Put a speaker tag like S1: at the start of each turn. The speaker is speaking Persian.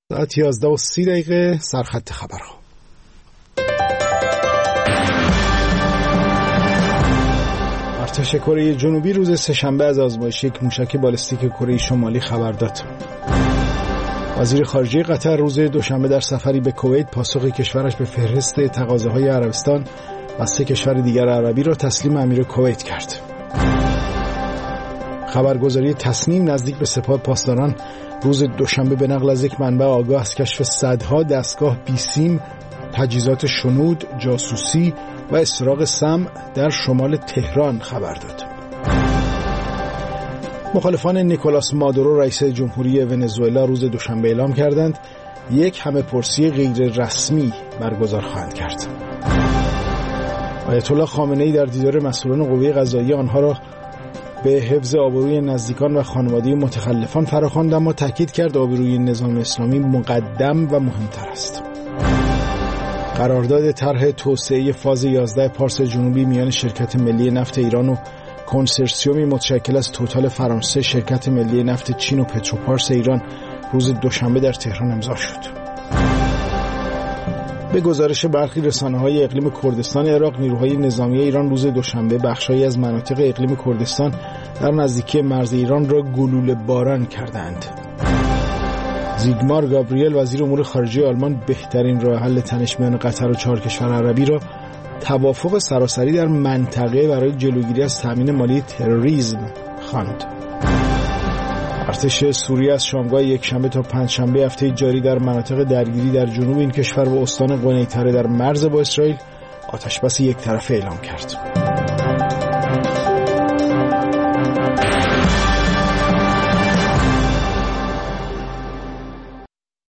S1: ساعت 11:30 سرخط خبرها. ارتش کره جنوبی روز سه‌شنبه از آزمایش یک موشک بالستیک کره شمالی خبر داد. وزیر خارجه قطر روز دوشنبه در سفری به کویت پاسخ کشورش به فهرست تقاضاهای عربستان و 3 کشور دیگر عربی را تسلیم امیر کویت کرد. خبرگزاری تصنیم نزدیک به سپاه پاسداران روز دوشنبه به نقل از یک منبع آگاه از کشف صدها دستگاه بیسیم، تجهیزات شنود، جاسوسی و استراق سمع در شمال تهران خبر داد. مخالفان نیکولاس مادورو رئیس جمهوری ونزوئلا روز دوشنبه اعلام کردند یک همه‌پرسی غیر رسمی برگزار خواهند کرد. آیت الله خامنه‌ای در دیدار مسئولان قوه قضاییه آنها را به حفظ آبروی نزدیکان و خانواده متخلفان فراخواند، اما تاکید کرد آبروی نظام اسلامی مقدم و مهمتر است. قرارداد طرح توسعه فاز 11 پارس جنوبی میان شرکت ملی نفت ایران و کنسرسیومی متشکل از توتال فرانسه، شرکت ملی نفت چین و پتروپارس ایران روز دوشنبه در تهران امضا شد. به گزارش برخی رسانه‌های اقلیم کردستان عراق، نیروهای نظامی ایران روز دوشنبه بخشایی از مناطق اقلیم کردستان در نزدیکی مرز ایران را گلوله باران کردند. زیگمار گابریل وزیر امور خارجه آلمان بهترین راه حل تنش میان قطر و 4 کشور عربی را توافق سراسری در منطقه برای جلوگیری از تامین مالی تروریسم خواند. ارتش سوریه از شامگاه یکشنبه تا پنجشنبه هفته جاری در مناطق درگیری در جنوب این کشور و استان قنیطره در مرز با اسرائیل آتش‌بس یک طرفه اعلام کرد.